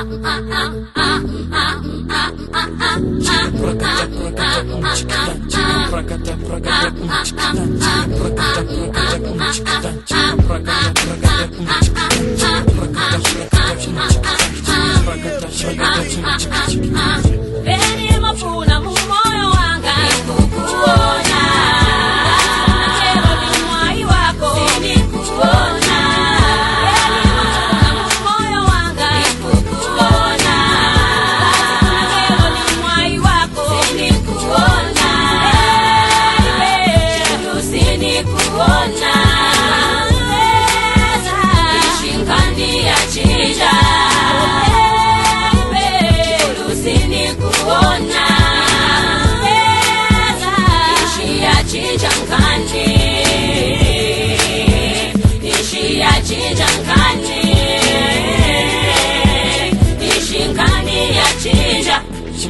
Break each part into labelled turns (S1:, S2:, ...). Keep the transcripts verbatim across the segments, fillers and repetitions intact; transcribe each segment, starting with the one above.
S1: Veni mafuna mu moyo wanga kukuona, leo ni mwai wako sinikuona. Veni mafuna mu moyo wanga kukuona, leo ni mwai wako sinikuona. Baby, sinikuona. Ishingani ya chinja. Kuona ishi ya chinja ngani, ishi ya chinja ngani, ishi ngani ya chinja.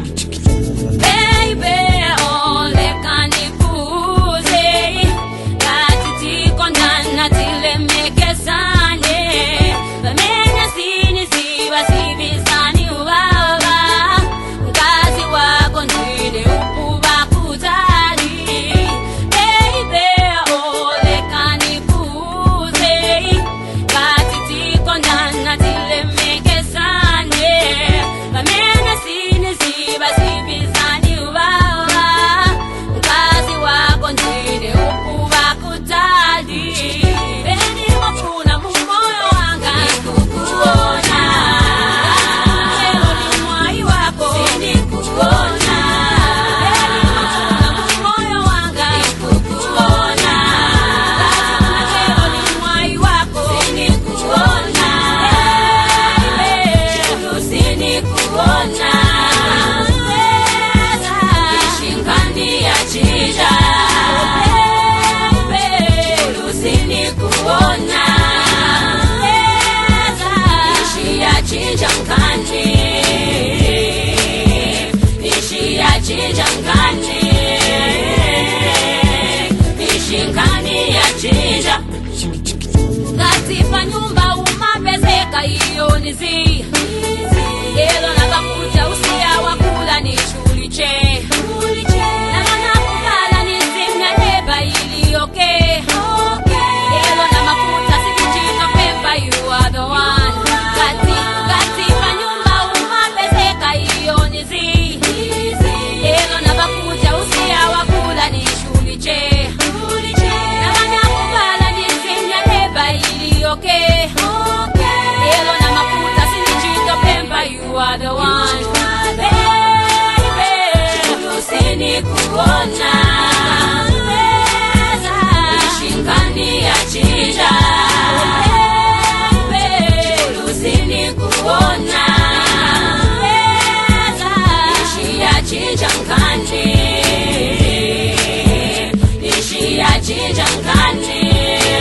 S1: Baby, ole kanipuze katiti kondana tile mekezane bamenya sini siba sibizani uwawa kazi wako ndile ukuba kutali. Baby, ole kanipuze katiti kondana tile mekezane bamenya sini siba sibizani uwawa kazi wako ndile ukuba kutali. Beni mafuna mu moyo wanga kukuona, leo ni mwai wako sinikuona. Beni mafuna mu moyo wanga kukuona, leo ni mwai wako sinikuona. Baby, sinikuona. Ishingani ya chinja. Baby, sinikuona. Ishi ya chinja ngani, ishi ya chinja ngani, ishingani ya chinja. Katipa nyumba umapezeka iyo nizi yelo na bakuja usia wakula ni shuliche na mana kukala ni zimna neba ili okay. Yelo na makuta sikijito pemba, you are the one. Kati, katipa nyumba umapezeka iyo nizi yelo na bakuja usia wakula ni shuliche na mana kukala ni zimna neba ili okay. Yelo na makuta sikijito pemba, you are the one. Baby, sinikuona. Ishingani ya chinja. Baby, sinikuona. Ishi ya chinja ngani, ishi ya chinja ngani,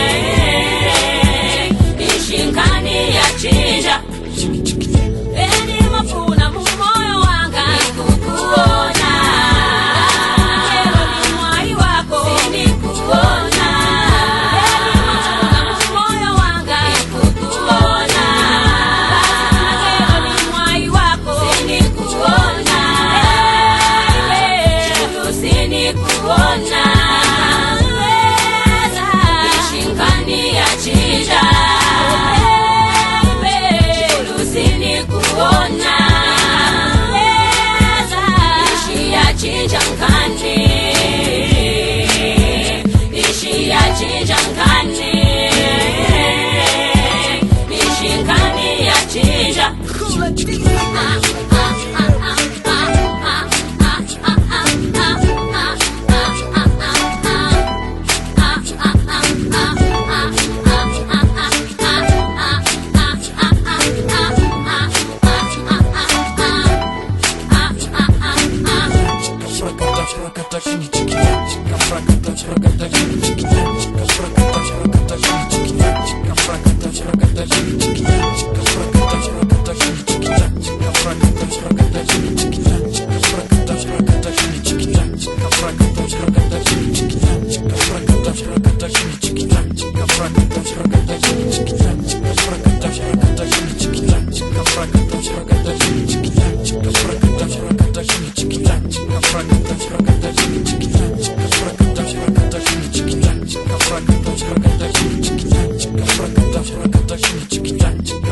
S1: ishingani ya chinja. Beni mafuna mu moyo wanga kukuona, leo ni mwai wako sinikuona. Beni mafuna mu moyo wanga kukuona, leo ni mwai wako sinikuona. Baby, sinikuona. Ishingani ya chinja. Sinikuona. Ishi ya chinja ngani, ishi ya chinja ngani, ishingani ya chinja.
S2: Chica, chikita chini chikita chikita